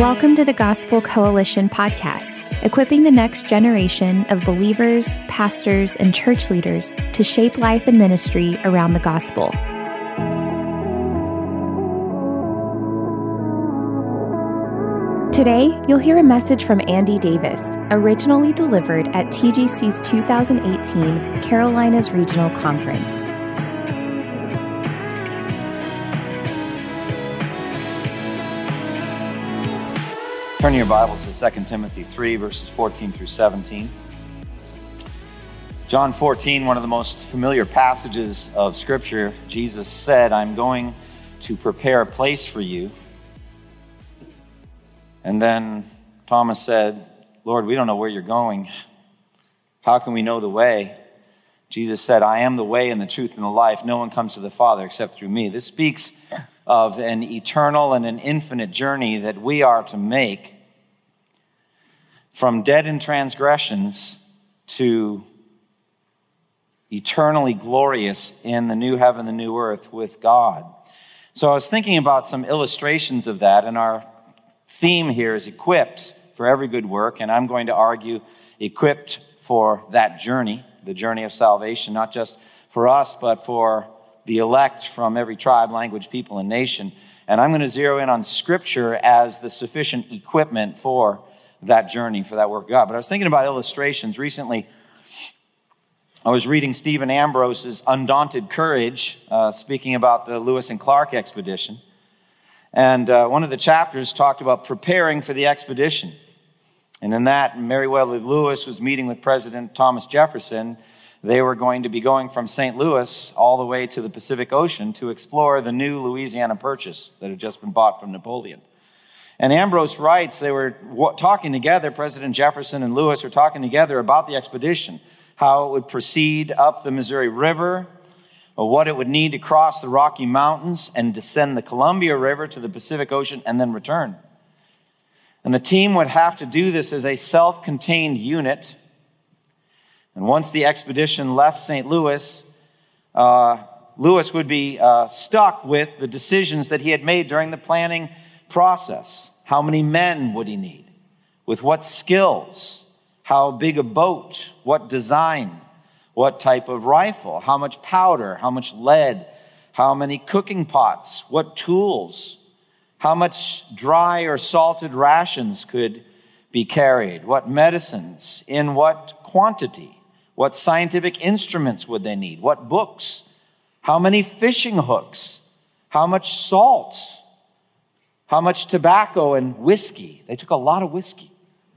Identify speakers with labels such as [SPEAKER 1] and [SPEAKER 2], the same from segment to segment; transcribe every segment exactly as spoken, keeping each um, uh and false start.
[SPEAKER 1] Welcome to the Gospel Coalition podcast, equipping the next generation of believers, pastors, and church leaders to shape life and ministry around the gospel. Today, you'll hear a message from Andy Davis, originally delivered at T G C's two thousand eighteen Carolinas Regional Conference.
[SPEAKER 2] Turn your Bibles to Second Timothy three, verses fourteen through seventeen. John fourteen, one of the most familiar passages of Scripture, Jesus said, "I'm going to prepare a place for you." And then Thomas said, "Lord, we don't know where you're going. How can we know the way?" Jesus said, "I am the way and the truth and the life. No one comes to the Father except through me." This speaks of an eternal and an infinite journey that we are to make from dead in transgressions to eternally glorious in the new heaven, the new earth with God. So I was thinking about some illustrations of that, and our theme here is equipped for every good work, and I'm going to argue equipped for that journey, the journey of salvation, not just for us, but for the elect from every tribe, language, people, and nation. And I'm going to zero in on Scripture as the sufficient equipment for that journey, for that work of God. But I was thinking about illustrations. Recently, I was reading Stephen Ambrose's Undaunted Courage, uh, speaking about the Lewis and Clark expedition. And uh, one of the chapters talked about preparing for the expedition. And in that, Meriwether Lewis was meeting with President Thomas Jefferson. They were going to be going from Saint Louis all the way to the Pacific Ocean to explore the new Louisiana Purchase that had just been bought from Napoleon. And Ambrose writes, they were talking together, President Jefferson and Lewis were talking together about the expedition, how it would proceed up the Missouri River, or what it would need to cross the Rocky Mountains and descend the Columbia River to the Pacific Ocean and then return. And the team would have to do this as a self-contained unit. And once the expedition left Saint Louis, uh, Lewis would be uh, stuck with the decisions that he had made during the planning process. How many men would he need? With what skills? How big a boat? What design? What type of rifle? How much powder? How much lead? How many cooking pots? What tools? How much dry or salted rations could be carried? What medicines? In what quantity? What scientific instruments would they need? What books? How many fishing hooks? How much salt? How much tobacco and whiskey? They took a lot of whiskey.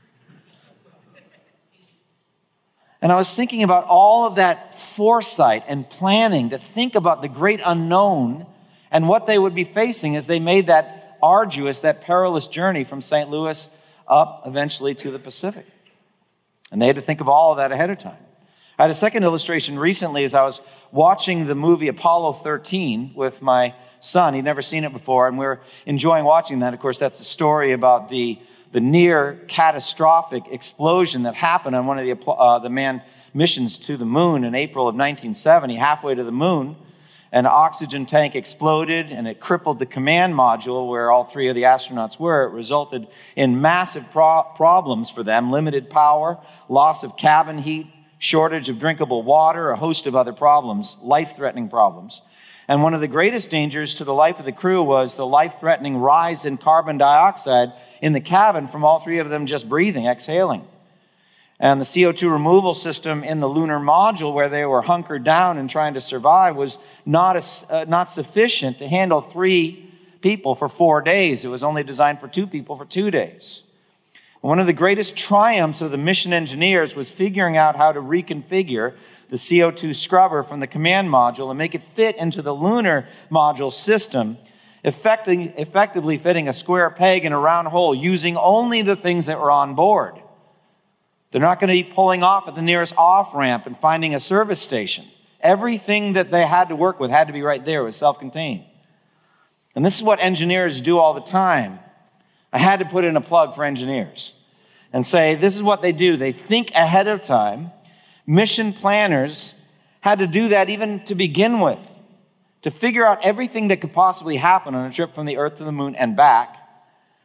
[SPEAKER 2] And I was thinking about all of that foresight and planning to think about the great unknown and what they would be facing as they made that arduous, that perilous journey from Saint Louis up eventually to the Pacific. And they had to think of all of that ahead of time. I had a second illustration recently as I was watching the movie Apollo thirteen with my son. He'd never seen it before, and we were enjoying watching that. Of course, that's the story about the, the near catastrophic explosion that happened on one of the, uh, the manned missions to the moon in April of nineteen seventy, halfway to the moon. An oxygen tank exploded, and it crippled the command module where all three of the astronauts were. It resulted in massive pro- problems for them, limited power, loss of cabin heat, shortage of drinkable water, a host of other problems, life-threatening problems. And one of the greatest dangers to the life of the crew was the life-threatening rise in carbon dioxide in the cabin from all three of them just breathing, exhaling. And the C O two removal system in the lunar module where they were hunkered down and trying to survive was not, a, uh, not sufficient to handle three people for four days. It was only designed for two people for two days. One of the greatest triumphs of the mission engineers was figuring out how to reconfigure the C O two scrubber from the command module and make it fit into the lunar module system, effectively, effectively fitting a square peg in a round hole using only the things that were on board. They're not going to be pulling off at the nearest off-ramp and finding a service station. Everything that they had to work with had to be right there. It was self-contained. And this is what engineers do all the time. I had to put in a plug for engineers and say, this is what they do. They think ahead of time. Mission planners had to do that even to begin with, to figure out everything that could possibly happen on a trip from the Earth to the moon and back.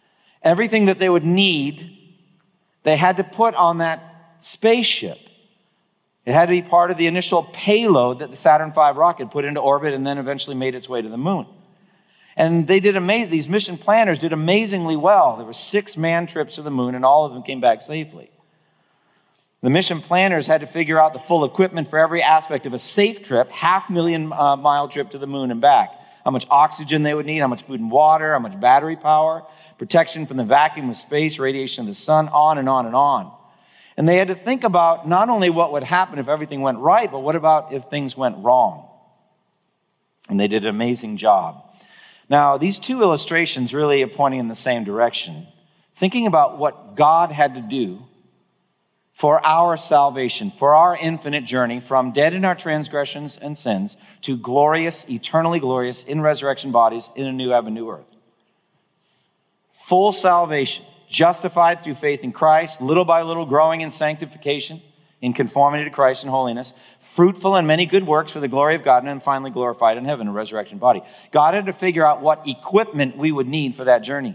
[SPEAKER 2] Everything that they would need, they had to put on that spaceship. It had to be part of the initial payload that the Saturn five rocket put into orbit and then eventually made its way to the moon. And they did amazing, these mission planners did amazingly well. There were six manned trips to the moon, and all of them came back safely. The mission planners had to figure out the full equipment for every aspect of a safe trip, half million uh, mile trip to the moon and back. How much oxygen they would need, how much food and water, how much battery power, protection from the vacuum of space, radiation of the sun, on and on and on. And they had to think about not only what would happen if everything went right, but what about if things went wrong? And they did an amazing job. Now, these two illustrations really are pointing in the same direction, thinking about what God had to do for our salvation, for our infinite journey from dead in our transgressions and sins to glorious, eternally glorious, in resurrection bodies in a new heaven, new earth. Full salvation, justified through faith in Christ, little by little growing in sanctification, in conformity to Christ and holiness, fruitful in many good works for the glory of God, and then finally glorified in heaven, a resurrection body. God had to figure out what equipment we would need for that journey.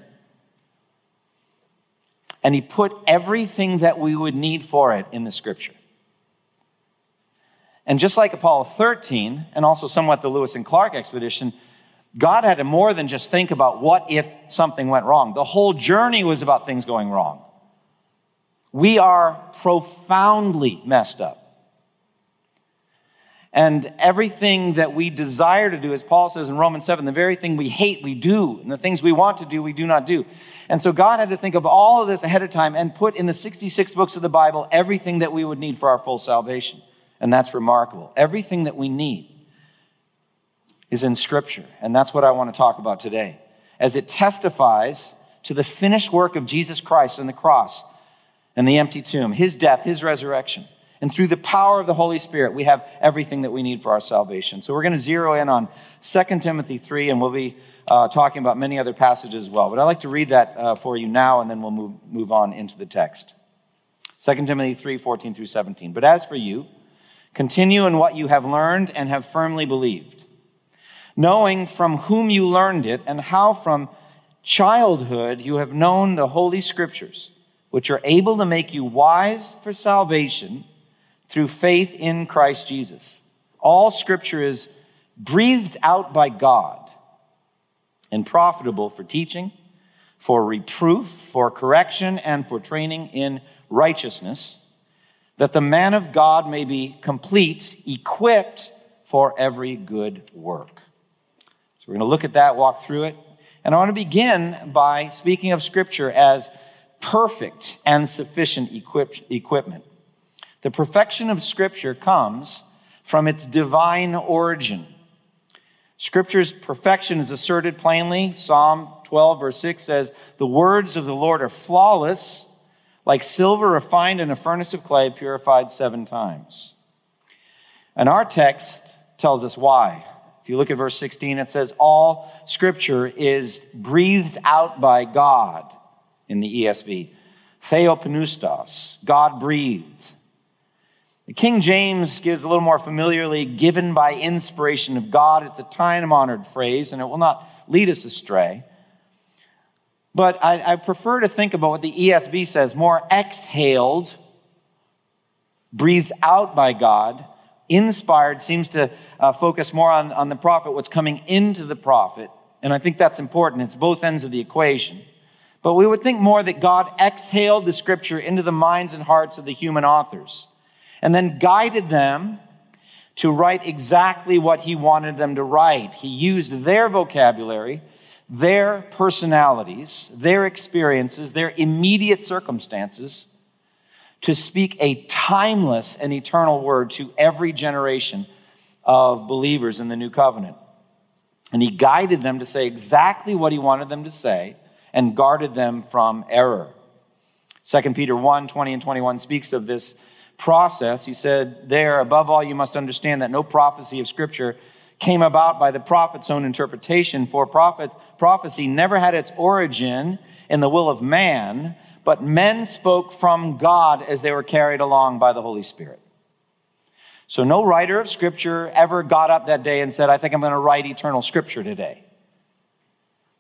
[SPEAKER 2] And he put everything that we would need for it in the scripture. And just like Apollo thirteen, and also somewhat the Lewis and Clark expedition, God had to more than just think about what if something went wrong. The whole journey was about things going wrong. We are profoundly messed up. And everything that we desire to do, as Paul says in Romans seven, the very thing we hate, we do. And the things we want to do, we do not do. And so God had to think of all of this ahead of time and put in the sixty-six books of the Bible everything that we would need for our full salvation. And that's remarkable. Everything that we need is in Scripture. And that's what I want to talk about today, as it testifies to the finished work of Jesus Christ on the cross and the empty tomb, his death, his resurrection. And through the power of the Holy Spirit, we have everything that we need for our salvation. So we're going to zero in on Second Timothy three, and we'll be uh, talking about many other passages as well. But I'd like to read that uh, for you now, and then we'll move, move on into the text. Second Timothy three, fourteen through seventeen. But as for you, continue in what you have learned and have firmly believed, knowing from whom you learned it and how from childhood you have known the Holy Scriptures, which are able to make you wise for salvation through faith in Christ Jesus. All Scripture is breathed out by God and profitable for teaching, for reproof, for correction, and for training in righteousness, that the man of God may be complete, equipped for every good work. So we're going to look at that, walk through it. And I want to begin by speaking of Scripture as perfect and sufficient equip- equipment. The perfection of Scripture comes from its divine origin. Scripture's perfection is asserted plainly. Psalm twelve, verse six says, "The words of the Lord are flawless, like silver refined in a furnace of clay, purified seven times." And our text tells us why. If you look at verse sixteen, it says, "All Scripture is breathed out by God," in the E S V. Theopneustos, God breathed. The King James gives a little more familiarly, given by inspiration of God. It's a time-honored phrase, and it will not lead us astray. But I, I prefer to think about what the E S V says, more exhaled, breathed out by God. Inspired seems to uh, focus more on, on the prophet, what's coming into the prophet. And I think that's important. It's both ends of the equation. But we would think more that God exhaled the Scripture into the minds and hearts of the human authors and then guided them to write exactly what he wanted them to write. He used their vocabulary, their personalities, their experiences, their immediate circumstances to speak a timeless and eternal word to every generation of believers in the new covenant. And he guided them to say exactly what he wanted them to say and guarded them from error. Second Peter one, twenty and twenty-one speaks of this process. He said there, "Above all, you must understand that no prophecy of Scripture came about by the prophet's own interpretation, for prophet, prophecy never had its origin in the will of man, but men spoke from God as they were carried along by the Holy Spirit." So no writer of Scripture ever got up that day and said, "I think I'm going to write eternal Scripture today."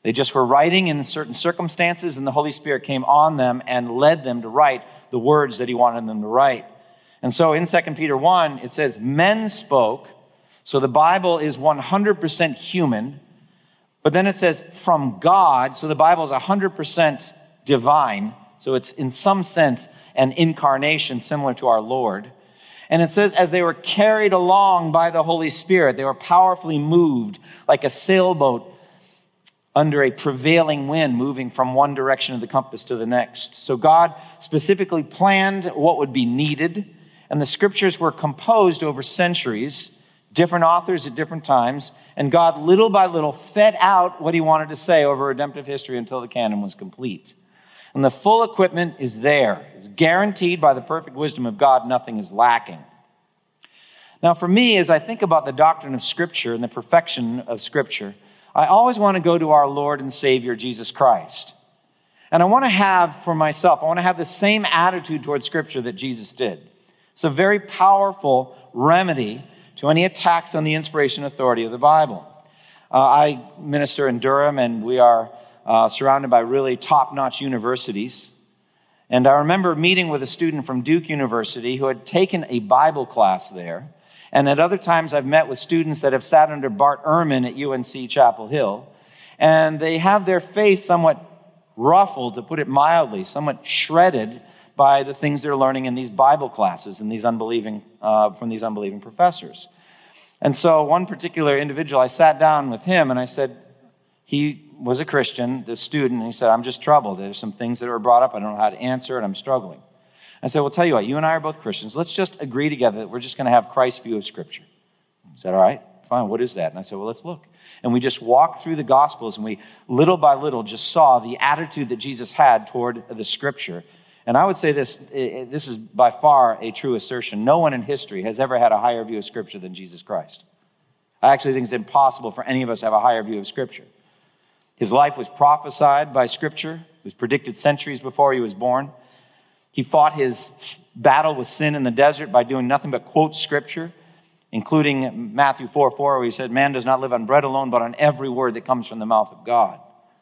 [SPEAKER 2] They just were writing in certain circumstances, and the Holy Spirit came on them and led them to write the words that he wanted them to write. And so in Second Peter one, it says, men spoke. So the Bible is one hundred percent human. But then it says, from God. So the Bible is one hundred percent divine. So it's in some sense an incarnation similar to our Lord. And it says, as they were carried along by the Holy Spirit, they were powerfully moved like a sailboat under a prevailing wind, moving from one direction of the compass to the next. So God specifically planned what would be needed, and the scriptures were composed over centuries, different authors at different times, and God little by little fed out what he wanted to say over redemptive history until the canon was complete. And the full equipment is there. It's guaranteed by the perfect wisdom of God. Nothing is lacking. Now, for me, as I think about the doctrine of Scripture and the perfection of Scripture, I always want to go to our Lord and Savior, Jesus Christ. And I want to have, for myself, I want to have the same attitude towards Scripture that Jesus did. It's a very powerful remedy to any attacks on the inspiration and authority of the Bible. Uh, I minister in Durham, and we are uh, surrounded by really top-notch universities. And I remember meeting with a student from Duke University who had taken a Bible class there. And at other times, I've met with students that have sat under Bart Ehrman at U N C Chapel Hill. And they have their faith somewhat ruffled, to put it mildly, somewhat shredded by the things they're learning in these Bible classes and these unbelieving uh, from these unbelieving professors. And so one particular individual, I sat down with him and I said, he was a Christian, the student, and he said, I'm just troubled. There's some things that were brought up. I don't know how to answer, and I'm struggling. I said, well, tell you what, you and I are both Christians. Let's just agree together that we're just going to have Christ's view of Scripture. He said, all right, fine, what is that? And I said, well, let's look. And we just walked through the Gospels, and we, little by little, just saw the attitude that Jesus had toward the Scripture. And I would say this, this is by far a true assertion. No one in history has ever had a higher view of Scripture than Jesus Christ. I actually think it's impossible for any of us to have a higher view of Scripture. His life was prophesied by Scripture. It was predicted centuries before he was born. He fought his battle with sin in the desert by doing nothing but quote Scripture, including Matthew four four, where he said, man does not live on bread alone, but on every word that comes from the mouth of God.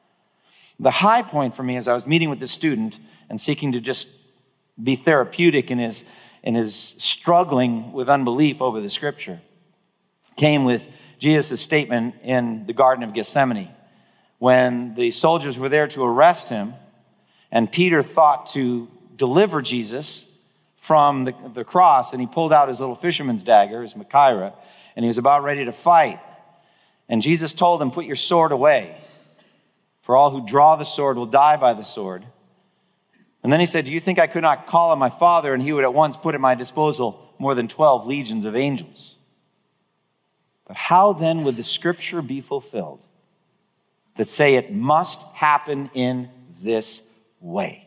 [SPEAKER 2] The high point for me as I was meeting with this student and seeking to just be therapeutic in his, in his struggling with unbelief over the Scripture came with Jesus' statement in the Garden of Gethsemane, when the soldiers were there to arrest him, and Peter thought to deliver Jesus from the, the cross, and he pulled out his little fisherman's dagger, his Machaira, and he was about ready to fight. And Jesus told him, put your sword away, for all who draw the sword will die by the sword. And then he said, do you think I could not call on my Father, and he would at once put at my disposal more than twelve legions of angels? But how then would the Scripture be fulfilled that say it must happen in this way?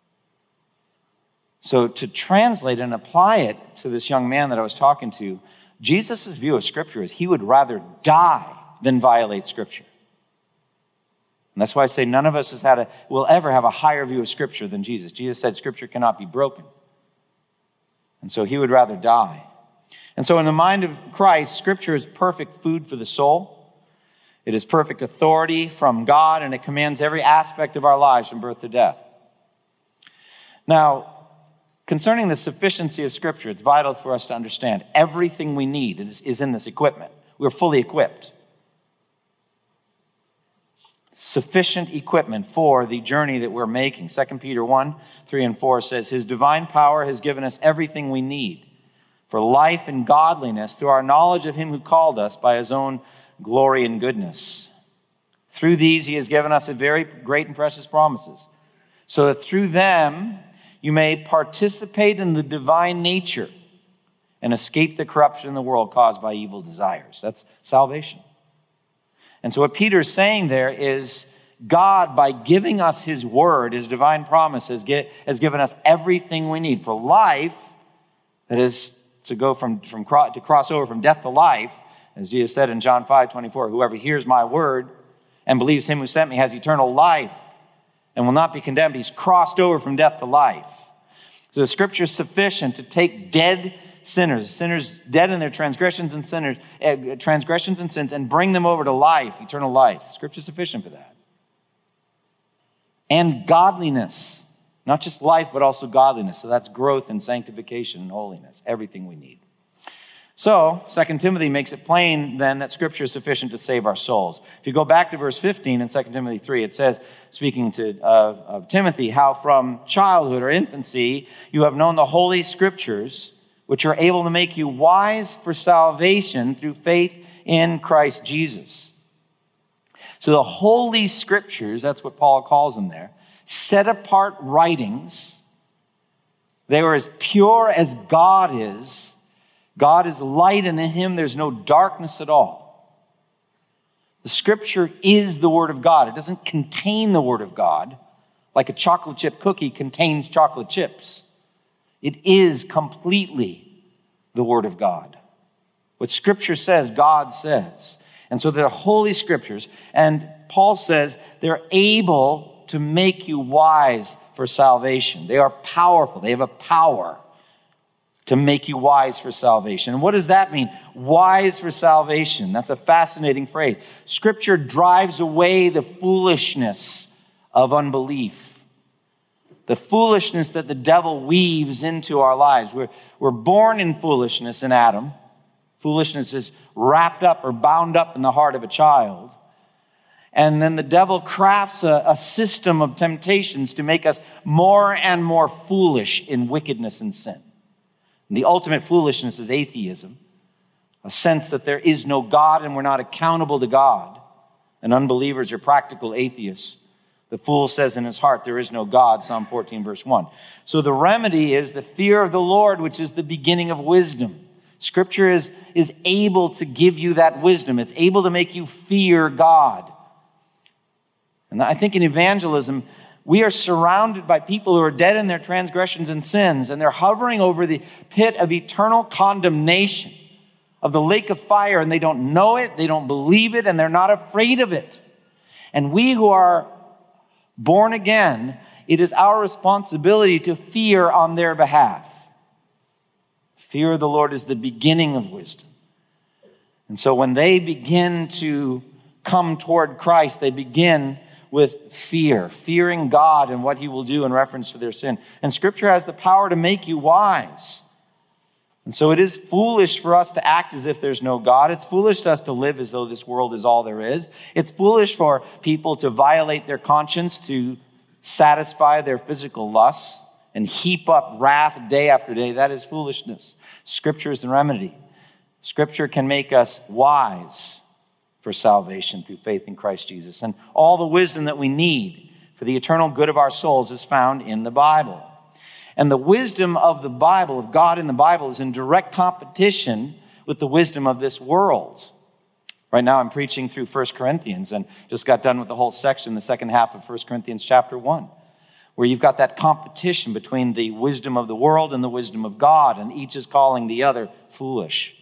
[SPEAKER 2] So to translate and apply it to this young man that I was talking to, Jesus' view of Scripture is he would rather die than violate Scripture. And that's why I say none of us has had a, will ever have a higher view of Scripture than Jesus. Jesus said Scripture cannot be broken. And so he would rather die. And so in the mind of Christ, Scripture is perfect food for the soul. It is perfect authority from God, and it commands every aspect of our lives from birth to death. Now, concerning the sufficiency of Scripture, it's vital for us to understand everything we need is, is in this equipment. We're fully equipped. Sufficient equipment for the journey that we're making. Second Peter one, three and four says, his divine power has given us everything we need for life and godliness through our knowledge of him who called us by his own glory and goodness. Through these, he has given us a very great and precious promises, so that through them you may participate in the divine nature and escape the corruption in the world caused by evil desires. That's salvation. And so what Peter is saying there is God, by giving us his word, his divine promises, has given us everything we need for life, that is to go from, from to cross over from death to life. As Jesus said in John five twenty-four, whoever hears my word and believes him who sent me has eternal life and will not be condemned. He's crossed over from death to life. So the Scripture is sufficient to take dead sinners, sinners dead in their transgressions and sinners, uh, transgressions and sins, and bring them over to life, eternal life. Scripture is sufficient for that. and godliness. Not just life, but also godliness. So that's growth and sanctification and holiness, everything we need. So, Second Timothy makes it plain then that Scripture is sufficient to save our souls. If you go back to verse fifteen in Second Timothy three, it says, speaking to uh, of Timothy, how from childhood or infancy you have known the Holy Scriptures, which are able to make you wise for salvation through faith in Christ Jesus. So the Holy Scriptures, that's what Paul calls them there, set apart writings. They were as pure as God is. God is light, and in him there's no darkness at all. The Scripture is the Word of God. It doesn't contain the Word of God like a chocolate chip cookie contains chocolate chips. It is completely the Word of God. What Scripture says, God says. And so they're Holy Scriptures, and Paul says they're able to make you wise for salvation. They are powerful. They have a power to make you wise for salvation. And what does that mean? Wise for salvation. That's a fascinating phrase. Scripture drives away the foolishness of unbelief. The foolishness that the devil weaves into our lives. We're, we're born in foolishness in Adam. Foolishness is wrapped up or bound up in the heart of a child. And then the devil crafts a, a system of temptations to make us more and more foolish in wickedness and sin. And the ultimate foolishness is atheism, a sense that there is no God and we're not accountable to God. And unbelievers are practical atheists. The fool says in his heart, there is no God, Psalm fourteen, verse one. So the remedy is the fear of the Lord, which is the beginning of wisdom. Scripture is, is able to give you that wisdom. It's able to make you fear God. And I think in evangelism, we are surrounded by people who are dead in their transgressions and sins, and they're hovering over the pit of eternal condemnation, of the lake of fire, and they don't know it, they don't believe it, and they're not afraid of it. And we who are born again, it is our responsibility to fear on their behalf. Fear of the Lord is the beginning of wisdom. And so when they begin to come toward Christ, they begin with fear, fearing God and what he will do in reference to their sin. And Scripture has the power to make you wise. And so it is foolish for us to act as if there's no God. It's foolish to us to live as though this world is all there is. It's foolish for people to violate their conscience to satisfy their physical lusts and heap up wrath day after day. That is foolishness. Scripture is the remedy. Scripture can make us wise for salvation through faith in Christ Jesus. And all the wisdom that we need for the eternal good of our souls is found in the Bible. And the wisdom of the Bible, of God in the Bible, is in direct competition with the wisdom of this world. Right now I'm preaching through First Corinthians and just got done with the whole section, the second half of First Corinthians chapter one, where you've got that competition between the wisdom of the world and the wisdom of God, and each is calling the other foolish.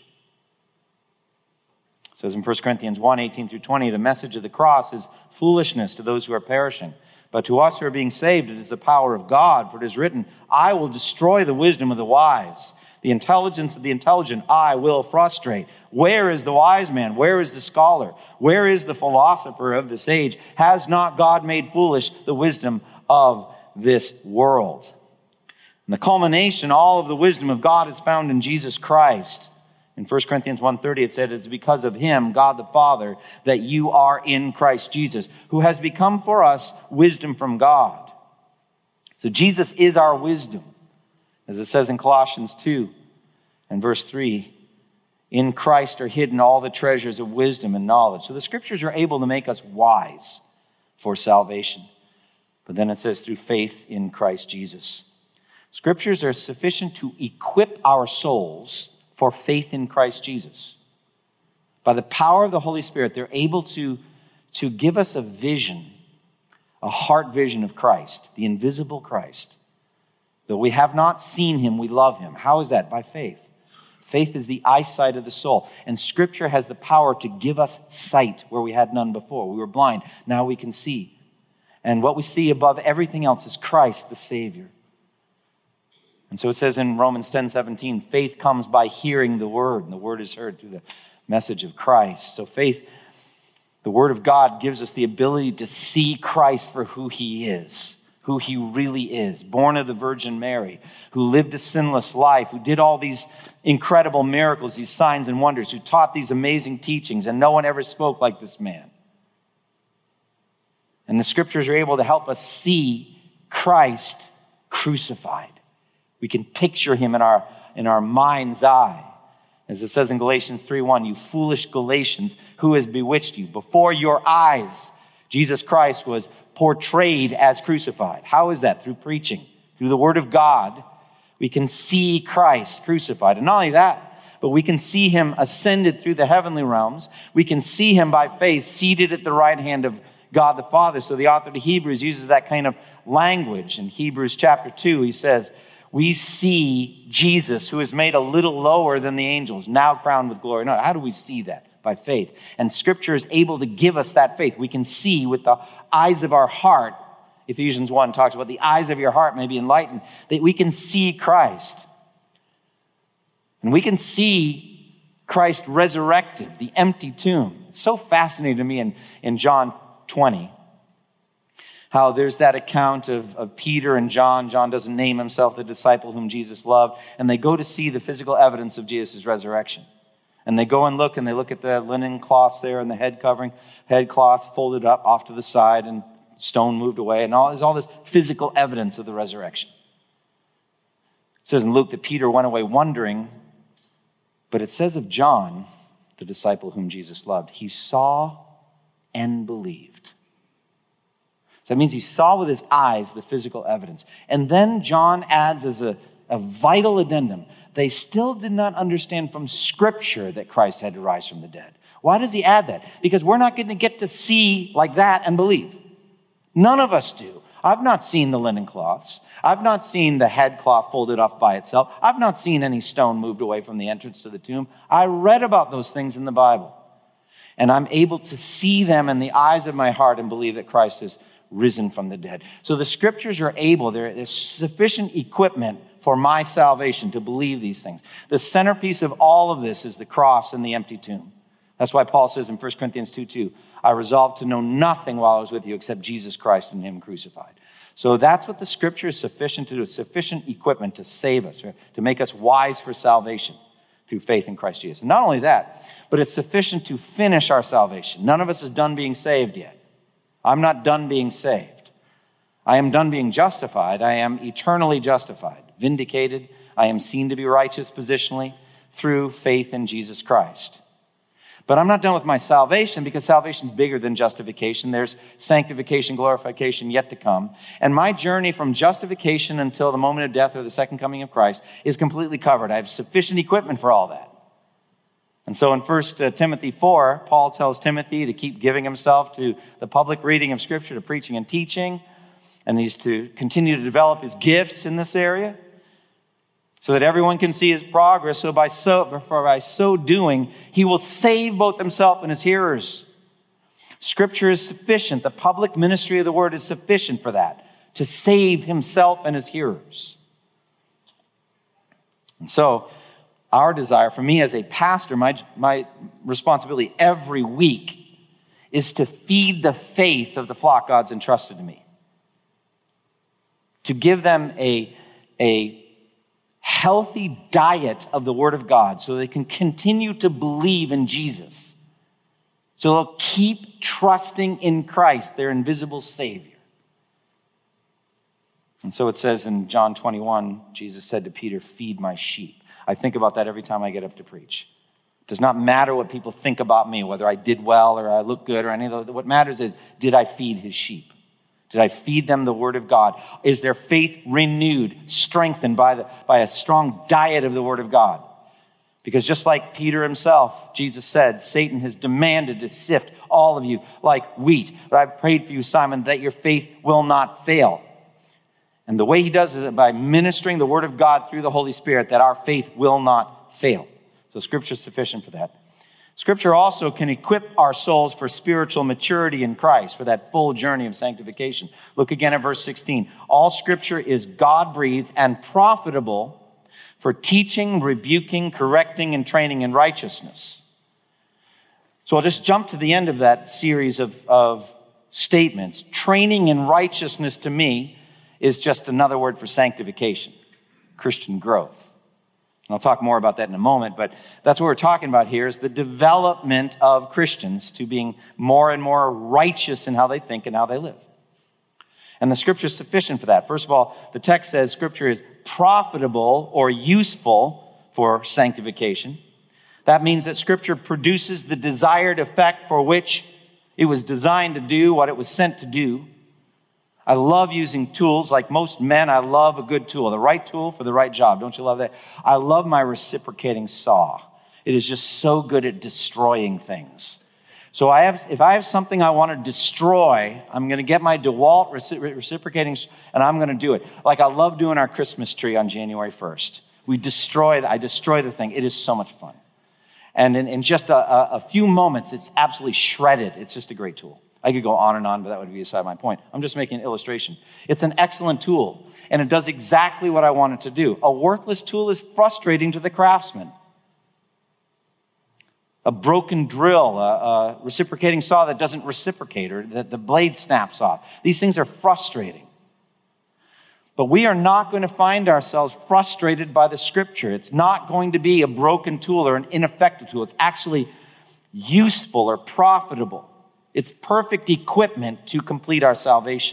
[SPEAKER 2] It says in First Corinthians one, eighteen through twenty, the message of the cross is foolishness to those who are perishing. But to us who are being saved, it is the power of God. For it is written, I will destroy the wisdom of the wise. The intelligence of the intelligent I will frustrate. Where is the wise man? Where is the scholar? Where is the philosopher of this age? Has not God made foolish the wisdom of this world? And the culmination, all of the wisdom of God is found in Jesus Christ. In First Corinthians one thirty, it said, it's because of him, God the Father, that you are in Christ Jesus, who has become for us wisdom from God. So Jesus is our wisdom. As it says in Colossians two and verse three, in Christ are hidden all the treasures of wisdom and knowledge. So the Scriptures are able to make us wise for salvation. But then it says through faith in Christ Jesus. Scriptures are sufficient to equip our souls for faith in Christ Jesus. By the power of the Holy Spirit, they're able to, to give us a vision, a heart vision of Christ, the invisible Christ. Though we have not seen him, we love him. How is that? By faith. Faith is the eyesight of the soul. And Scripture has the power to give us sight where we had none before. We were blind. Now we can see. And what we see above everything else is Christ, the Savior. And so it says in Romans ten seventeen, faith comes by hearing the word, and the word is heard through the message of Christ. So faith The Word of God gives us the ability to see Christ for who he is, who he really is, born of the Virgin Mary, who lived a sinless life, who did all these incredible miracles, these signs and wonders, who taught these amazing teachings, and no one ever spoke like this man. And the scriptures are able to help us see Christ crucified. We can picture him in our, in our mind's eye. As it says in Galatians three one, you foolish Galatians, who has bewitched you? Before your eyes, Jesus Christ was portrayed as crucified. How is that? Through preaching. Through the Word of God, we can see Christ crucified. And not only that, but we can see him ascended through the heavenly realms. We can see him by faith seated at the right hand of God the Father. So the author to Hebrews uses that kind of language. In Hebrews chapter two, he says, we see Jesus, who is made a little lower than the angels, now crowned with glory. Now, how do we see that? By faith. And Scripture is able to give us that faith. We can see with the eyes of our heart. Ephesians one talks about the eyes of your heart may be enlightened, that we can see Christ. And we can see Christ resurrected, the empty tomb. It's so fascinating to me in, in John twenty. How there's that account of, of Peter and John. John doesn't name himself the disciple whom Jesus loved. And they go to see the physical evidence of Jesus' resurrection. And they go and look, and they look at the linen cloths there and the head covering, head cloth folded up off to the side and stone moved away. And all, there's all this physical evidence of the resurrection. It says in Luke that Peter went away wondering. But it says of John, the disciple whom Jesus loved, he saw and believed. That means he saw with his eyes the physical evidence. And then John adds as a, a vital addendum, they still did not understand from Scripture that Christ had to rise from the dead. Why does he add that? Because we're not going to get to see like that and believe. None of us do. I've not seen the linen cloths. I've not seen the head cloth folded up by itself. I've not seen any stone moved away from the entrance to the tomb. I read about those things in the Bible. And I'm able to see them in the eyes of my heart and believe that Christ is risen from the dead. So the scriptures are able, there's sufficient equipment for my salvation to believe these things. The centerpiece of all of this is the cross and the empty tomb. That's why Paul says in First Corinthians two two, I resolved to know nothing while I was with you except Jesus Christ and him crucified. So that's what the scripture is sufficient to do. It's sufficient equipment to save us, right? To make us wise for salvation through faith in Christ Jesus. And not only that, but it's sufficient to finish our salvation. None of us is done being saved yet. I'm not done being saved. I am done being justified. I am eternally justified, vindicated. I am seen to be righteous positionally through faith in Jesus Christ. But I'm not done with my salvation because salvation is bigger than justification. There's sanctification, glorification yet to come. And my journey from justification until the moment of death or the second coming of Christ is completely covered. I have sufficient equipment for all that. And so in First Timothy four, Paul tells Timothy to keep giving himself to the public reading of Scripture, to preaching and teaching, and he's to continue to develop his gifts in this area so that everyone can see his progress. So by so, for by so doing, he will save both himself and his hearers. Scripture is sufficient. The public ministry of the word is sufficient for that, to save himself and his hearers. And so our desire, for me as a pastor, my, my responsibility every week is to feed the faith of the flock God's entrusted to me. To give them a, a healthy diet of the Word of God so they can continue to believe in Jesus. So they'll keep trusting in Christ, their invisible Savior. And so it says in John twenty-one, Jesus said to Peter, feed my sheep. I think about that every time I get up to preach. It does not matter what people think about me, whether I did well or I look good or any of those. What matters is, did I feed his sheep? Did I feed them the Word of God? Is their faith renewed, strengthened by, the, by a strong diet of the Word of God? Because just like Peter himself, Jesus said, Satan has demanded to sift all of you like wheat. But I've prayed for you, Simon, that your faith will not fail. And the way he does it is by ministering the Word of God through the Holy Spirit, that our faith will not fail. So Scripture is sufficient for that. Scripture also can equip our souls for spiritual maturity in Christ, for that full journey of sanctification. Look again at verse sixteen. All Scripture is God-breathed and profitable for teaching, rebuking, correcting, and training in righteousness. So I'll just jump to the end of that series of, of statements. Training in righteousness to me is just another word for sanctification, Christian growth. And I'll talk more about that in a moment, but that's what we're talking about here is the development of Christians to being more and more righteous in how they think and how they live. And the scripture is sufficient for that. First of all, the text says scripture is profitable or useful for sanctification. That means that scripture produces the desired effect for which it was designed to do what it was sent to do. I love using tools. Like most men, I love a good tool, the right tool for the right job. Don't you love that? I love my reciprocating saw. It is just so good at destroying things. So I have, if I have something I want to destroy, I'm going to get my DeWalt reciprocating, and I'm going to do it. Like I love doing our Christmas tree on January first. We destroy, I destroy the thing. It is so much fun. And in, in just a, a, a few moments, it's absolutely shredded. It's just a great tool. I could go on and on, but that would be beside my point. I'm just making an illustration. It's an excellent tool, and it does exactly what I want it to do. A worthless tool is frustrating to the craftsman. A broken drill, a, a reciprocating saw that doesn't reciprocate, or that the blade snaps off. These things are frustrating. But we are not going to find ourselves frustrated by the scripture. It's not going to be a broken tool or an ineffective tool. It's actually useful or profitable. It's perfect equipment to complete our salvation.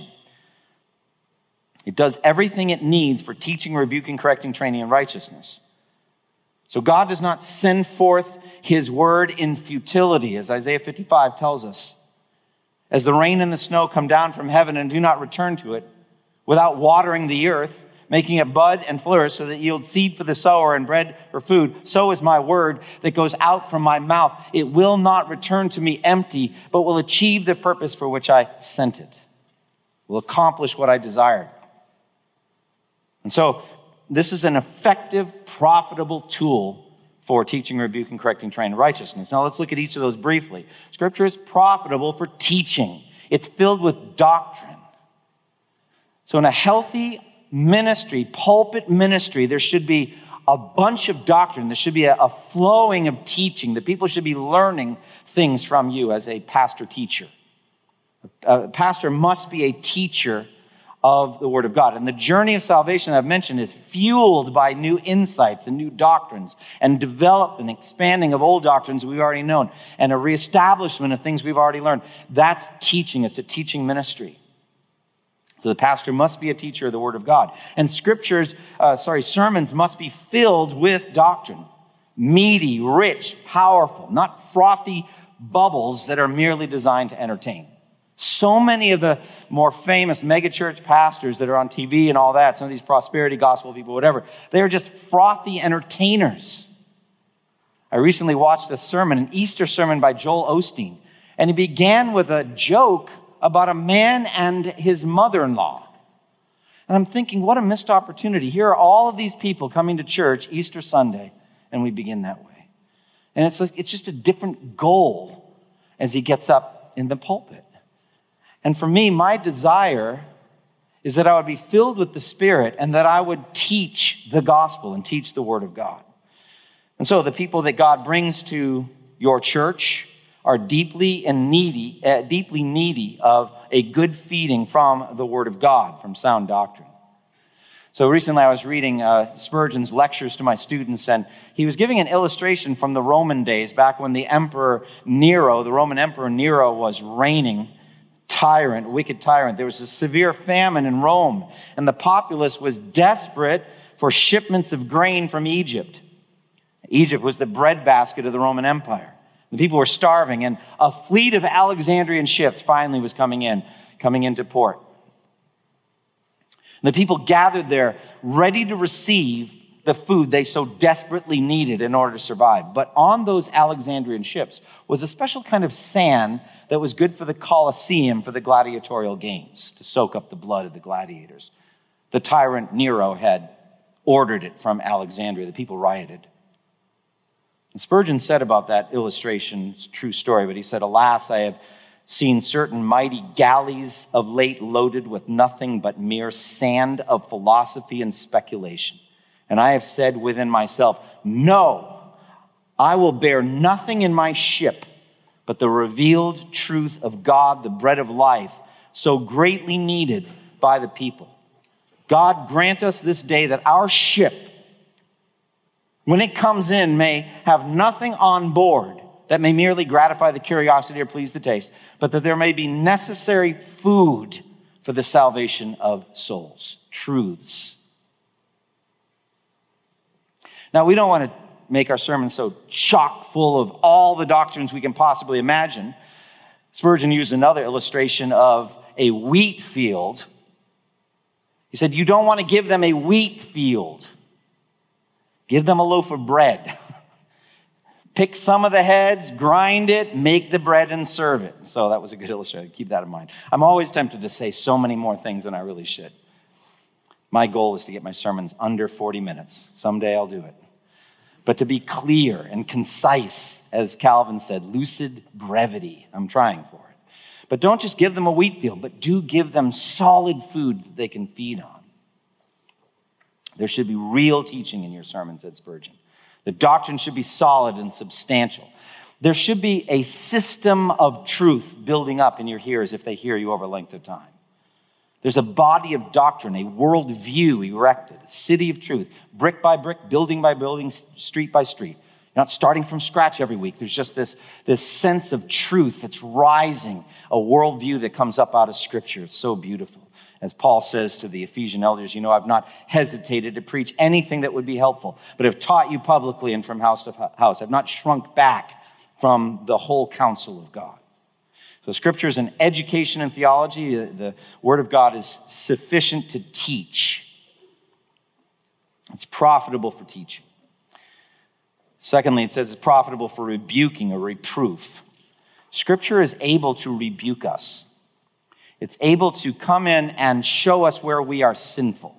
[SPEAKER 2] It does everything it needs for teaching, rebuking, correcting, training, and righteousness. So God does not send forth his word in futility, as Isaiah fifty-five tells us. As the rain and the snow come down from heaven and do not return to it, without watering the earth, making it bud and flourish so that it yields seed for the sower and bread for food, so is my word that goes out from my mouth. It will not return to me empty, but will achieve the purpose for which I sent it. Will accomplish what I desired. And so this is an effective, profitable tool for teaching, rebuking, correcting, training, righteousness. Now let's look at each of those briefly. Scripture is profitable for teaching. It's filled with doctrine. So in a healthy ministry, pulpit ministry, there should be a bunch of doctrine. There should be a, a flowing of teaching. The people should be learning things from you as a pastor-teacher. A pastor must be a teacher of the Word of God. And the journey of salvation I've mentioned is fueled by new insights and new doctrines and development and expanding of old doctrines we've already known and a reestablishment of things we've already learned. That's teaching. It's a teaching ministry. So the pastor must be a teacher of the Word of God. And scriptures, uh, sorry, sermons must be filled with doctrine. Meaty, rich, powerful, not frothy bubbles that are merely designed to entertain. So many of the more famous megachurch pastors that are on T V and all that, some of these prosperity gospel people, whatever, they are just frothy entertainers. I recently watched a sermon, an Easter sermon by Joel Osteen, and he began with a joke about a man and his mother-in-law. And I'm thinking, what a missed opportunity. Here are all of these people coming to church Easter Sunday, and we begin that way. And it's like, it's just a different goal as he gets up in the pulpit. And for me, my desire is that I would be filled with the Spirit and that I would teach the gospel and teach the Word of God. And so the people that God brings to your church are deeply and needy, uh, deeply needy of a good feeding from the Word of God, from sound doctrine. So recently I was reading uh, Spurgeon's lectures to my students, and he was giving an illustration from the Roman days, back when the Emperor Nero, the Roman Emperor Nero, was reigning, tyrant, wicked tyrant. There was a severe famine in Rome, and the populace was desperate for shipments of grain from Egypt. Egypt was the breadbasket of the Roman Empire. The people were starving, and a fleet of Alexandrian ships finally was coming in, coming into port. The people gathered there, ready to receive the food they so desperately needed in order to survive. But on those Alexandrian ships was a special kind of sand that was good for the Colosseum, for the gladiatorial games, to soak up the blood of the gladiators. The tyrant Nero had ordered it from Alexandria. The people rioted. And Spurgeon said about that illustration, it's a true story, but he said, "Alas, I have seen certain mighty galleys of late loaded with nothing but mere sand of philosophy and speculation. And I have said within myself, no, I will bear nothing in my ship but the revealed truth of God, the bread of life, so greatly needed by the people. God grant us this day that our ship, when it comes in, may have nothing on board that may merely gratify the curiosity or please the taste, but that there may be necessary food for the salvation of souls, truths. Now, we don't want to make our sermons so chock full of all the doctrines we can possibly imagine. Spurgeon used another illustration of a wheat field. He said, you don't want to give them a wheat field. Give them a loaf of bread. Pick some of the heads, grind it, make the bread, and serve it. So that was a good illustration. Keep that in mind. I'm always tempted to say so many more things than I really should. My goal is to get my sermons under forty minutes. Someday I'll do it. But to be clear and concise, as Calvin said, lucid brevity. I'm trying for it. But don't just give them a wheat field, but do give them solid food that they can feed on. There should be real teaching in your sermon, said Spurgeon. The doctrine should be solid and substantial. There should be a system of truth building up in your hearers if they hear you over a length of time. There's a body of doctrine, a worldview erected, a city of truth, brick by brick, building by building, street by street. You're not starting from scratch every week. There's just this, this sense of truth that's rising, a worldview that comes up out of Scripture. It's so beautiful. As Paul says to the Ephesian elders, you know, I've not hesitated to preach anything that would be helpful, but have taught you publicly and from house to house. I've not shrunk back from the whole counsel of God. So Scripture is an education in theology. The Word of God is sufficient to teach. It's profitable for teaching. Secondly, it says it's profitable for rebuking or reproof. Scripture is able to rebuke us. It's able to come in and show us where we are sinful.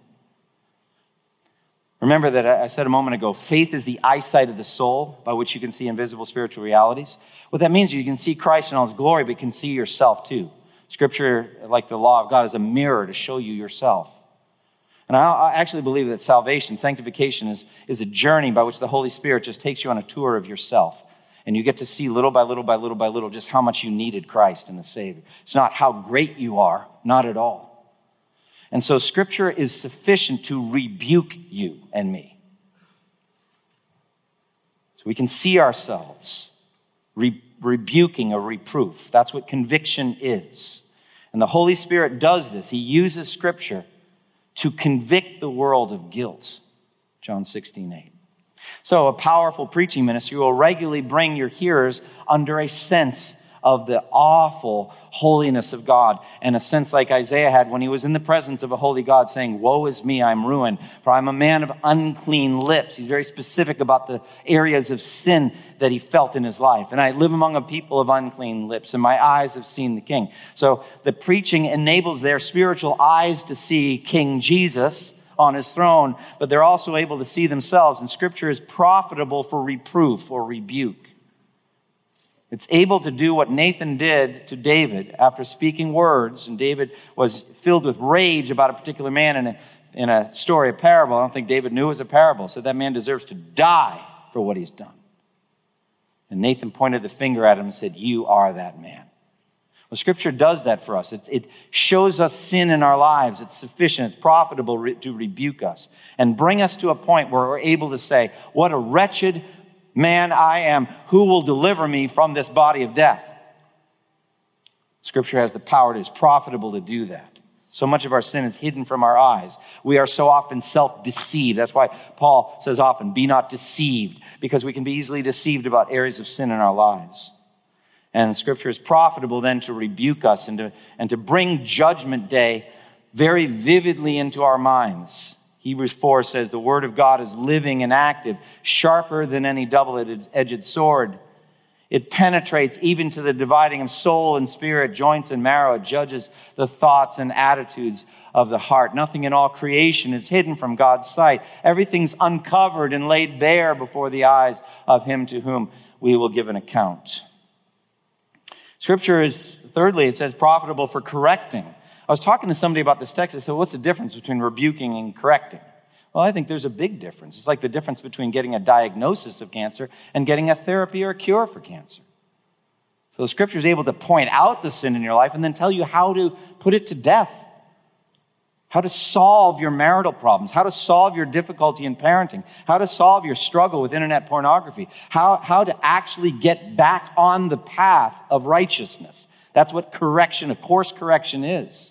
[SPEAKER 2] Remember that I said a moment ago, faith is the eyesight of the soul by which you can see invisible spiritual realities. What that means is you can see Christ in all his glory, but you can see yourself too. Scripture, like the law of God, is a mirror to show you yourself. And I actually believe that salvation, sanctification, is, is a journey by which the Holy Spirit just takes you on a tour of yourself. And you get to see little by little by little by little just how much you needed Christ and the Savior. It's not how great you are, not at all. And so Scripture is sufficient to rebuke you and me. So we can see ourselves re- rebuking a reproof. That's what conviction is. And the Holy Spirit does this. He uses Scripture to convict the world of guilt. John sixteen eight. So a powerful preaching ministry will regularly bring your hearers under a sense of the awful holiness of God, and a sense like Isaiah had when he was in the presence of a holy God saying, woe is me, I'm ruined, for I'm a man of unclean lips. He's very specific about the areas of sin that he felt in his life. And I live among a people of unclean lips, and my eyes have seen the King. So the preaching enables their spiritual eyes to see King Jesus on his throne, but they're also able to see themselves. And Scripture is profitable for reproof or rebuke. It's able to do what Nathan did to David after speaking words, and David was filled with rage about a particular man in a, in a story, a parable. I don't think David knew it was a parable, so that man deserves to die for what he's done. And Nathan pointed the finger at him and said, you are that man. Well, Scripture does that for us. It, it shows us sin in our lives. It's sufficient, it's profitable re- to rebuke us and bring us to a point where we're able to say, what a wretched man I am, who will deliver me from this body of death? Scripture has the power. It is profitable to do that. So much of our sin is hidden from our eyes. We are so often self-deceived. That's why Paul says often, be not deceived, because we can be easily deceived about areas of sin in our lives. And Scripture is profitable then to rebuke us and to, and to bring judgment day very vividly into our minds. Hebrews four says, the word of God is living and active, sharper than any double-edged sword. It penetrates even to the dividing of soul and spirit, joints and marrow. It judges the thoughts and attitudes of the heart. Nothing in all creation is hidden from God's sight. Everything's uncovered and laid bare before the eyes of him to whom we will give an account. Scripture is, thirdly, it says profitable for correcting. I was talking to somebody about this text. I said, what's the difference between rebuking and correcting? Well, I think there's a big difference. It's like the difference between getting a diagnosis of cancer and getting a therapy or a cure for cancer. So the Scripture is able to point out the sin in your life and then tell you how to put it to death, how to solve your marital problems, how to solve your difficulty in parenting, how to solve your struggle with internet pornography, how, how to actually get back on the path of righteousness. That's what correction, a course correction is.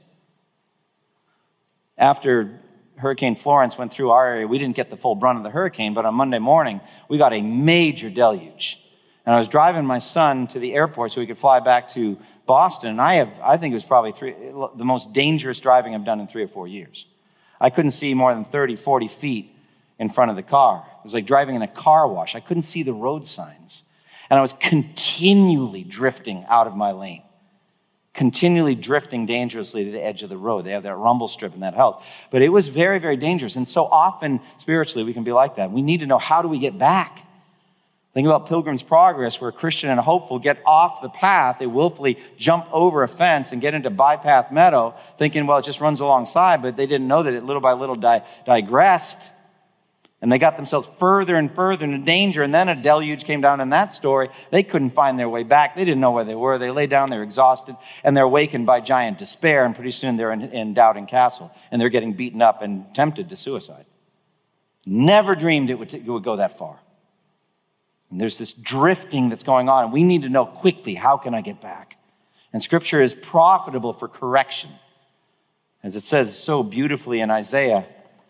[SPEAKER 2] After Hurricane Florence went through our area, we didn't get the full brunt of the hurricane, but on Monday morning, we got a major deluge. And I was driving my son to the airport so we could fly back to Boston. And I have, I think it was probably three, the most dangerous driving I've done in three or four years. I couldn't see more than thirty, forty feet in front of the car. It was like driving in a car wash. I couldn't see the road signs. And I was continually drifting out of my lane, continually drifting dangerously to the edge of the road. They have that rumble strip and that helps. But it was very, very dangerous. And so often, spiritually, we can be like that. We need to know, how do we get back? Think about Pilgrim's Progress, where a Christian and a hopeful get off the path. They willfully jump over a fence and get into bypath meadow, thinking, well, it just runs alongside, but they didn't know that it little by little di- digressed. And they got themselves further and further into danger, and then a deluge came down in that story. They couldn't find their way back. They didn't know where they were. They lay down, they were exhausted, and they're awakened by giant despair, and pretty soon they're in, in Doubting Castle, and they're getting beaten up and tempted to suicide. Never dreamed it would, t- it would go that far. And there's this drifting that's going on, and we need to know quickly, how can I get back? And Scripture is profitable for correction. As it says so beautifully in Isaiah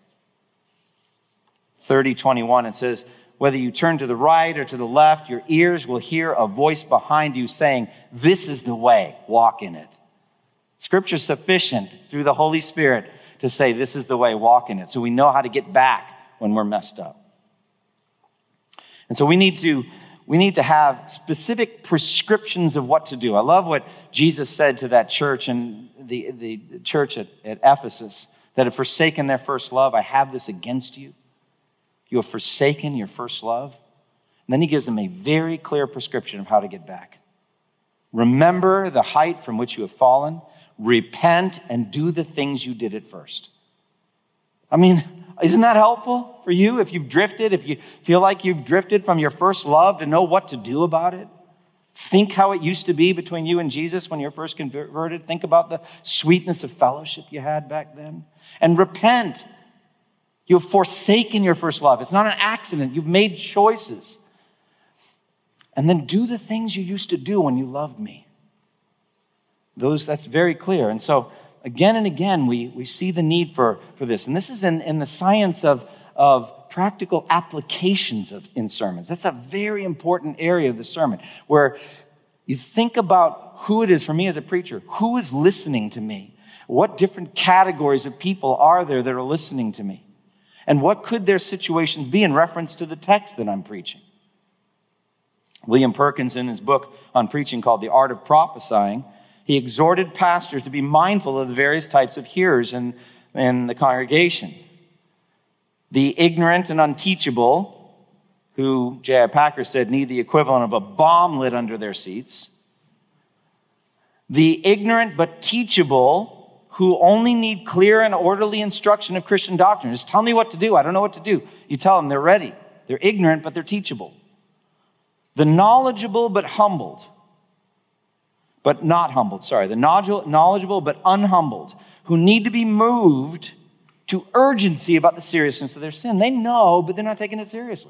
[SPEAKER 2] thirty twenty-one, it says, whether you turn to the right or to the left, your ears will hear a voice behind you saying, this is the way, walk in it. Scripture is sufficient through the Holy Spirit to say, this is the way, walk in it. So we know how to get back when we're messed up. And so we need to we need to have specific prescriptions of what to do. I love what Jesus said to that church and the, the church at, at Ephesus, that have forsaken their first love. I have this against you. You have forsaken your first love. And then he gives them a very clear prescription of how to get back. Remember the height from which you have fallen. Repent and do the things you did at first. I mean, isn't that helpful for you if you've drifted, if you feel like you've drifted from your first love, to know what to do about it? Think how it used to be between you and Jesus when you were first converted. Think about the sweetness of fellowship you had back then. And repent. You've forsaken your first love. It's not an accident. You've made choices. And then do the things you used to do when you loved me. Those, that's very clear. And so, again and again, we, we see the need for, for this. And this is in, in the science of, of practical applications of, in sermons. That's a very important area of the sermon, where you think about who it is, for me as a preacher, who is listening to me? What different categories of people are there that are listening to me? And what could their situations be in reference to the text that I'm preaching? William Perkins, in his book on preaching called The Art of Prophesying, he exhorted pastors to be mindful of the various types of hearers in, in the congregation. The ignorant and unteachable, who J I Packer said need the equivalent of a bomb lit under their seats. The ignorant but teachable, who only need clear and orderly instruction of Christian doctrine. Just tell me what to do. I don't know what to do. You tell them they're ready. They're ignorant, but they're teachable. The knowledgeable but humbled. But not humbled, sorry. The knowledgeable but unhumbled, who need to be moved to urgency about the seriousness of their sin. They know, but they're not taking it seriously.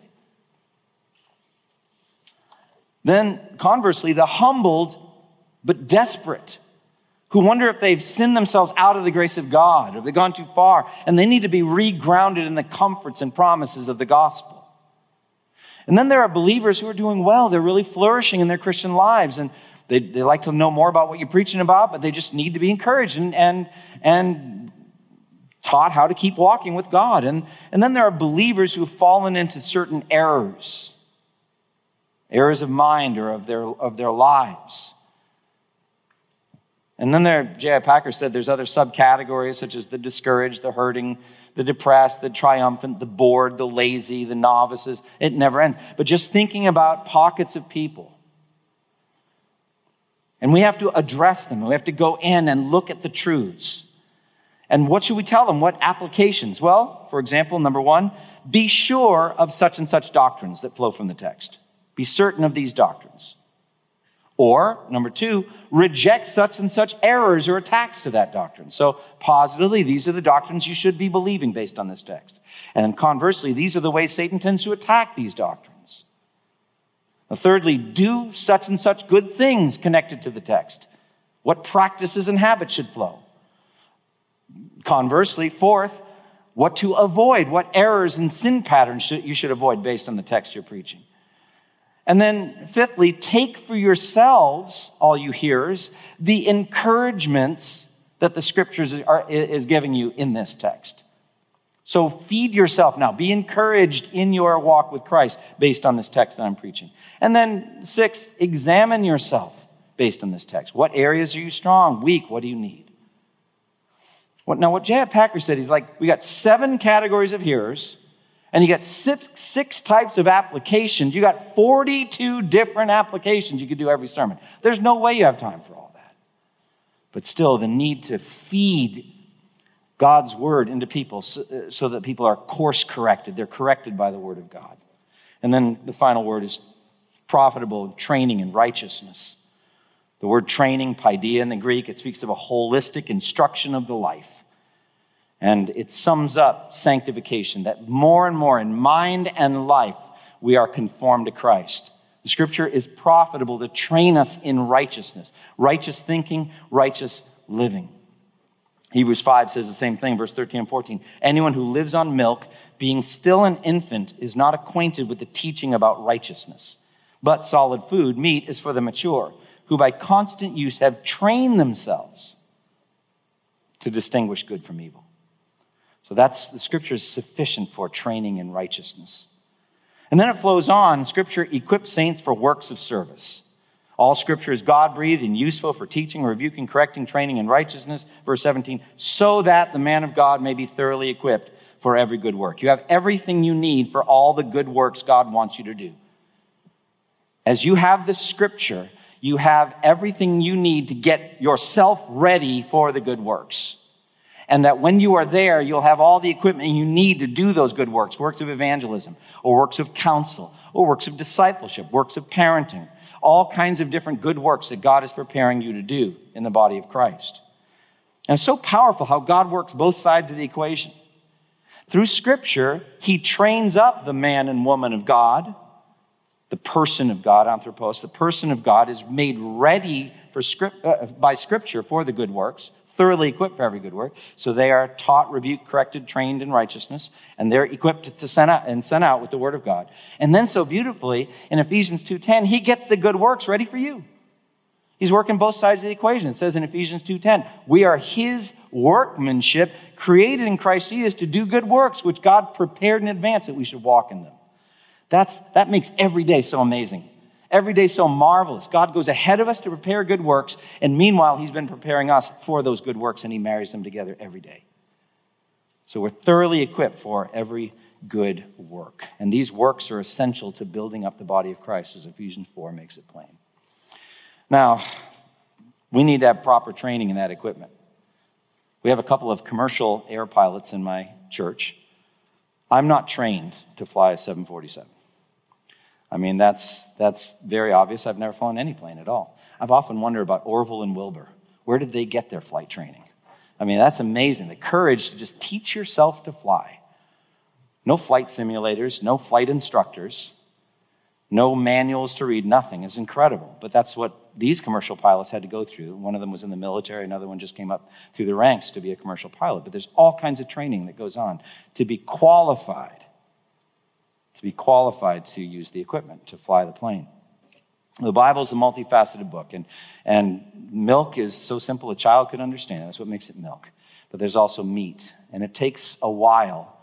[SPEAKER 2] Then, conversely, the humbled but desperate, who wonder if they've sinned themselves out of the grace of God, or they've gone too far, and they need to be regrounded in the comforts and promises of the gospel. And then there are believers who are doing well. They're really flourishing in their Christian lives, and they, they like to know more about what you're preaching about, but they just need to be encouraged and, and, and taught how to keep walking with God. And, and then there are believers who have fallen into certain errors, errors of mind or of their, of their lives. And then there, J I Packer said there's other subcategories such as the discouraged, the hurting, the depressed, the triumphant, the bored, the lazy, the novices. It never ends. But just thinking about pockets of people. And we have to address them. We have to go in and look at the truths. And what should we tell them? What applications? Well, for example, number one, be sure of such and such doctrines that flow from the text. Be certain of these doctrines. Or, number two, reject such and such errors or attacks to that doctrine. So, positively, these are the doctrines you should be believing based on this text. And conversely, these are the ways Satan tends to attack these doctrines. Now, thirdly, do such and such good things connected to the text. What practices and habits should flow? Conversely, fourth, what to avoid, what errors and sin patterns should, you should avoid based on the text you're preaching. And then fifthly, take for yourselves, all you hearers, the encouragements that the scriptures are is giving you in this text. So feed yourself now. Be encouraged in your walk with Christ based on this text that I'm preaching. And then sixth, examine yourself based on this text. What areas are you strong, weak? What do you need? What, now, what J F Packer said, he's like, we got seven categories of hearers, and you got six, six types of applications. You got forty-two different applications you could do every sermon. There's no way you have time for all that. But still, the need to feed God's word into people so, so that people are course corrected. They're corrected by the word of God. And then the final word is profitable training in righteousness. The word training, paideia in the Greek, it speaks of a holistic instruction of the life. And it sums up sanctification, that more and more in mind and life, we are conformed to Christ. The scripture is profitable to train us in righteousness, righteous thinking, righteous living. Hebrews five says the same thing, verse thirteen and fourteen. Anyone who lives on milk, being still an infant, is not acquainted with the teaching about righteousness. But solid food, meat, is for the mature, who by constant use have trained themselves to distinguish good from evil. So that's, the scripture is sufficient for training in righteousness. And then it flows on, scripture equips saints for works of service. All scripture is God-breathed and useful for teaching, rebuking, correcting, training in righteousness. Verse seventeen, so that the man of God may be thoroughly equipped for every good work. You have everything you need for all the good works God wants you to do. As you have this scripture, you have everything you need to get yourself ready for the good works. And that when you are there, you'll have all the equipment you need to do those good works, works of evangelism, or works of counsel, or works of discipleship, works of parenting, all kinds of different good works that God is preparing you to do in the body of Christ. And it's so powerful how God works both sides of the equation. Through Scripture, He trains up the man and woman of God, the person of God, anthropos, the person of God is made ready for script, uh, by Scripture for the good works, thoroughly equipped for every good work. So they are taught, rebuked, corrected, trained in righteousness, and they're equipped to send out and sent out with the word of God. And then so beautifully, in Ephesians two ten, He gets the good works ready for you. He's working both sides of the equation. It says in Ephesians two ten, we are His workmanship, created in Christ Jesus to do good works, which God prepared in advance that we should walk in them. That's, that makes every day so amazing. Every day so marvelous. God goes ahead of us to prepare good works, and meanwhile, He's been preparing us for those good works, and He marries them together every day. So we're thoroughly equipped for every good work. And these works are essential to building up the body of Christ, as Ephesians four makes it plain. Now, we need to have proper training in that equipment. We have a couple of commercial air pilots in my church. I'm not trained to fly a seven forty-seven. I mean, that's that's very obvious. I've never flown any plane at all. I've often wondered about Orville and Wilbur. Where did they get their flight training? I mean, that's amazing. The courage to just teach yourself to fly. No flight simulators, no flight instructors, no manuals to read, nothing. It's incredible. But that's what these commercial pilots had to go through. One of them was in the military. Another one just came up through the ranks to be a commercial pilot. But there's all kinds of training that goes on to be qualified to be qualified to use the equipment to fly the plane. The Bible is a multifaceted book, and, and milk is so simple a child could understand. That's what makes it milk. But there's also meat, and it takes a while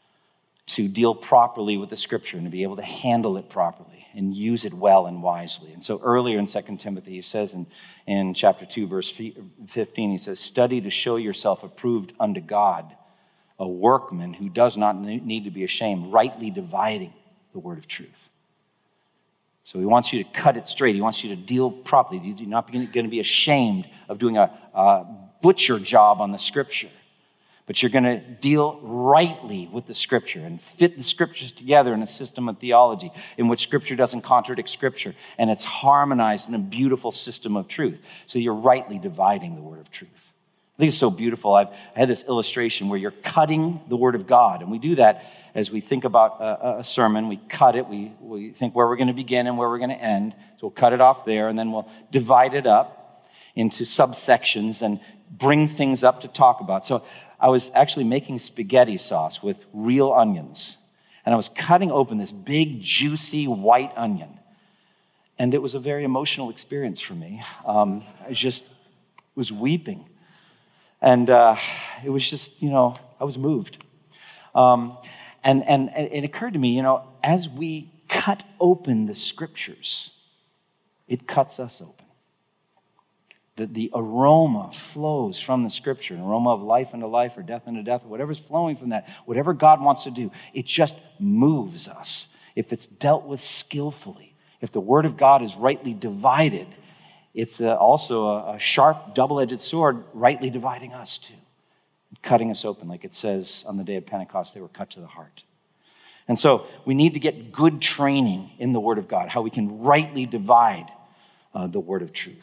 [SPEAKER 2] to deal properly with the Scripture and to be able to handle it properly and use it well and wisely. And so earlier in Second Timothy, he says in, in chapter two, verse fifteen, he says, study to show yourself approved unto God, a workman who does not need to be ashamed, rightly dividing the word of truth. So he wants you to cut it straight. He wants you to deal properly. You're not going to be ashamed of doing a, a butcher job on the Scripture, but you're going to deal rightly with the Scripture and fit the Scriptures together in a system of theology in which Scripture doesn't contradict Scripture, and it's harmonized in a beautiful system of truth. So you're rightly dividing the word of truth. I think it's so beautiful. I've I had this illustration where you're cutting the Word of God, and we do that as we think about a, a sermon. We cut it. We, we think where we're going to begin and where we're going to end. So we'll cut it off there, and then we'll divide it up into subsections and bring things up to talk about. So I was actually making spaghetti sauce with real onions, and I was cutting open this big, juicy white onion, and it was a very emotional experience for me. Um, I just was weeping. And uh, it was just, you know, I was moved. Um, and, and, and it occurred to me, you know, as we cut open the Scriptures, it cuts us open. The, the aroma flows from the Scripture, an aroma of life unto life or death unto death, or whatever's flowing from that, whatever God wants to do, it just moves us. If it's dealt with skillfully, if the Word of God is rightly divided, it's uh, also a, a sharp, double-edged sword, rightly dividing us too, cutting us open, like it says on the day of Pentecost, they were cut to the heart. And so we need to get good training in the Word of God, how we can rightly divide uh, the word of truth.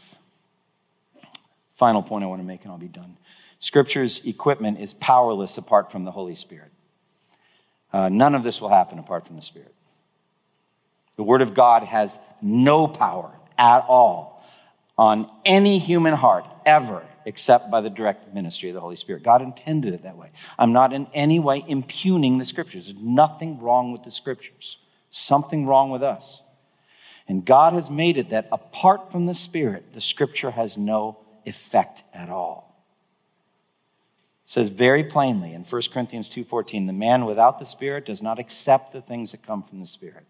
[SPEAKER 2] Final point I want to make, and I'll be done. Scripture's equipment is powerless apart from the Holy Spirit. Uh, none of this will happen apart from the Spirit. The Word of God has no power at all on any human heart ever, except by the direct ministry of the Holy Spirit. God intended it that way. I'm not in any way impugning the Scriptures. There's nothing wrong with the Scriptures. Something wrong with us. And God has made it that apart from the Spirit, the Scripture has no effect at all. It says very plainly in First Corinthians two fourteen, the man without the Spirit does not accept the things that come from the Spirit.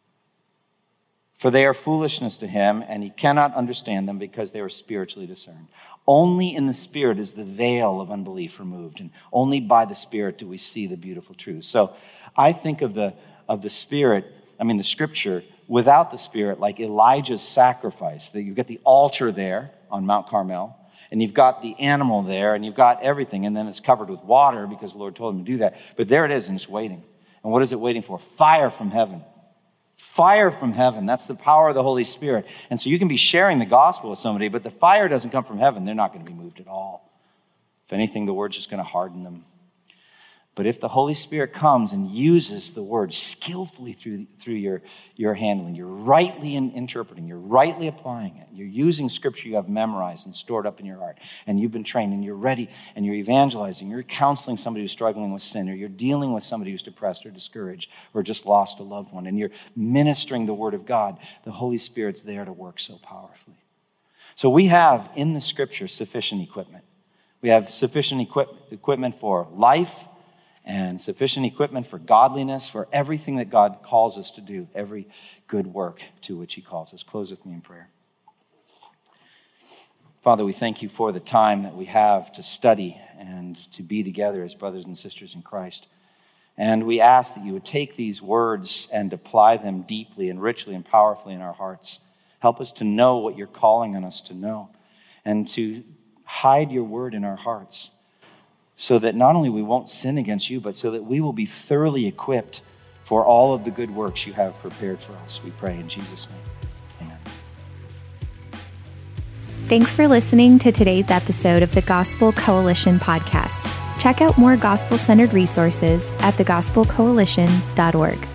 [SPEAKER 2] For they are foolishness to him, and he cannot understand them because they are spiritually discerned. Only in the Spirit is the veil of unbelief removed, and only by the Spirit do we see the beautiful truth. So I think of the of the Spirit, I mean the Scripture, without the Spirit, like Elijah's sacrifice. That you've got the altar there on Mount Carmel, and you've got the animal there, and you've got everything, and then it's covered with water because the Lord told him to do that. But there it is, and it's waiting. And what is it waiting for? Fire from heaven. Fire from heaven. That's the power of the Holy Spirit. And so you can be sharing the gospel with somebody, but the fire doesn't come from heaven. They're not going to be moved at all. If anything, the word's just going to harden them. But if the Holy Spirit comes and uses the word skillfully through, through your, your handling, you're rightly in, interpreting, you're rightly applying it, you're using Scripture you have memorized and stored up in your heart, and you've been trained, and you're ready, and you're evangelizing, you're counseling somebody who's struggling with sin, or you're dealing with somebody who's depressed or discouraged or just lost a loved one, and you're ministering the Word of God, the Holy Spirit's there to work so powerfully. So we have in the Scripture sufficient equipment. We have sufficient equip, equipment for life, and sufficient equipment for godliness, for everything that God calls us to do, every good work to which he calls us. Close with me in prayer. Father, we thank you for the time that we have to study and to be together as brothers and sisters in Christ. And we ask that you would take these words and apply them deeply and richly and powerfully in our hearts. Help us to know what you're calling on us to know, and to hide your word in our hearts, so that not only we won't sin against you, but so that we will be thoroughly equipped for all of the good works you have prepared for us. We pray in Jesus' name. Amen.
[SPEAKER 1] Thanks for listening to today's episode of the Gospel Coalition podcast. Check out more gospel-centered resources at the gospel coalition dot org.